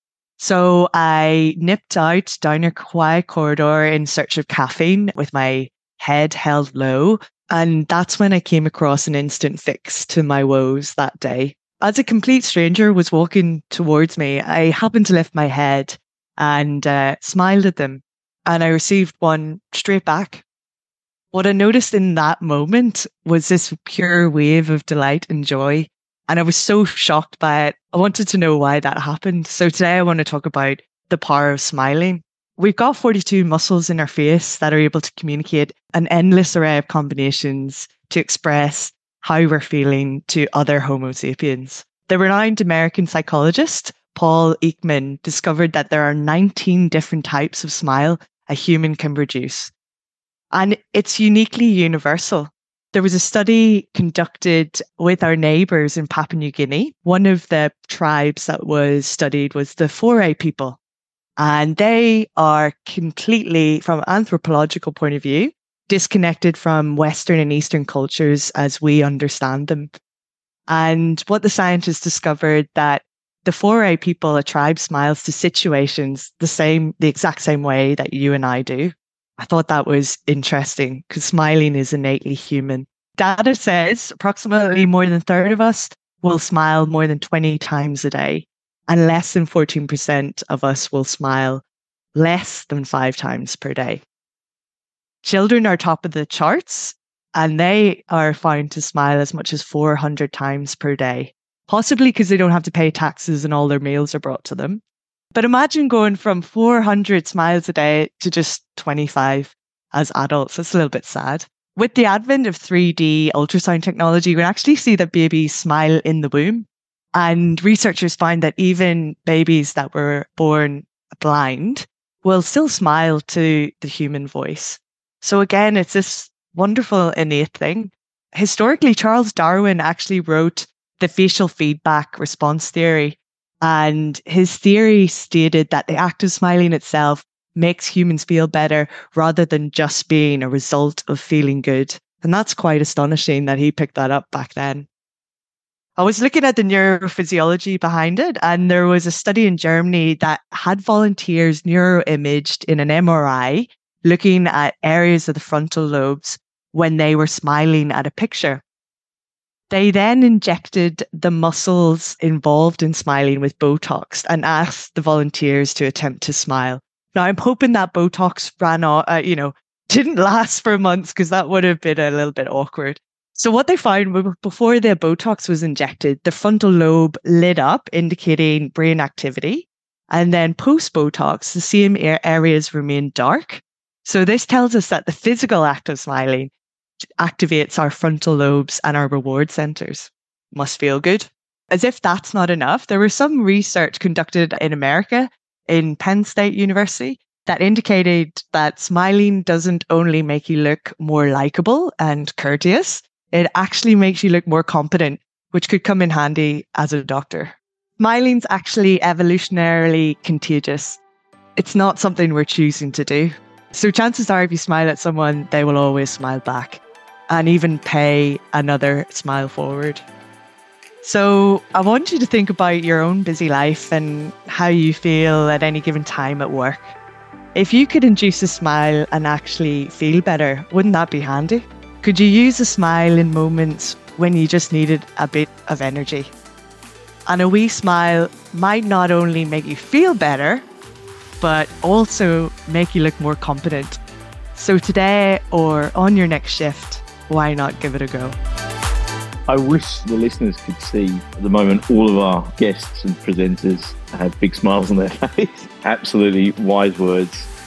So I nipped out down a quiet corridor in search of caffeine with my head held low. And that's when I came across an instant fix to my woes that day. As a complete stranger was walking towards me, I happened to lift my head and smiled at them. And I received one straight back. What I noticed in that moment was this pure wave of delight and joy. And I was so shocked by it. I wanted to know why that happened. So today I want to talk about the power of smiling. We've got 42 muscles in our face that are able to communicate an endless array of combinations to express how we're feeling to other Homo sapiens. The renowned American psychologist, Paul Ekman, discovered that there are 19 different types of smile a human can produce. And it's uniquely universal. There was a study conducted with our neighbours in Papua New Guinea. One of the tribes that was studied was the Foray people. And they are completely, from an anthropological point of view, disconnected from Western and Eastern cultures as we understand them. And what the scientists discovered that the Foray people, a tribe, smiles to situations the exact same way that you and I do. I thought that was interesting because smiling is innately human. Data says approximately more than a third of us will smile more than 20 times a day, and less than 14% of us will smile less than 5 times per day. Children are top of the charts, and they are found to smile as much as 400 times per day, possibly because they don't have to pay taxes and all their meals are brought to them. But imagine going from 400 smiles a day to just 25 as adults. That's a little bit sad. With the advent of 3D ultrasound technology, we actually see that babies smile in the womb. And researchers find that even babies that were born blind will still smile to the human voice. So again, it's this wonderful innate thing. Historically, Charles Darwin actually wrote the facial feedback response theory. And his theory stated that the act of smiling itself makes humans feel better rather than just being a result of feeling good. And that's quite astonishing that he picked that up back then. I was looking at the neurophysiology behind it, and there was a study in Germany that had volunteers neuroimaged in an MRI looking at areas of the frontal lobes when they were smiling at a picture. They then injected the muscles involved in smiling with Botox and asked the volunteers to attempt to smile. Now, I'm hoping that Botox didn't last for months because that would have been a little bit awkward. So what they found before the Botox was injected, the frontal lobe lit up, indicating brain activity. And then post-Botox, the same areas remained dark. So this tells us that the physical act of smiling activates our frontal lobes and our reward centers. Must feel good. As if that's not enough, there was some research conducted in America in Penn State University that indicated that smiling doesn't only make you look more likable and courteous, it actually makes you look more competent, which could come in handy as a doctor. Smiling's actually evolutionarily contagious. It's not something we're choosing to do. So chances are if you smile at someone, they will always smile back and even pay another smile forward. So I want you to think about your own busy life and how you feel at any given time at work. If you could induce a smile and actually feel better, wouldn't that be handy? Could you use a smile in moments when you just needed a bit of energy? And a wee smile might not only make you feel better, but also make you look more competent. So today or on your next shift, why not give it a go? I wish the listeners could see at the moment all of our guests and presenters have big smiles on their face. Absolutely wise words.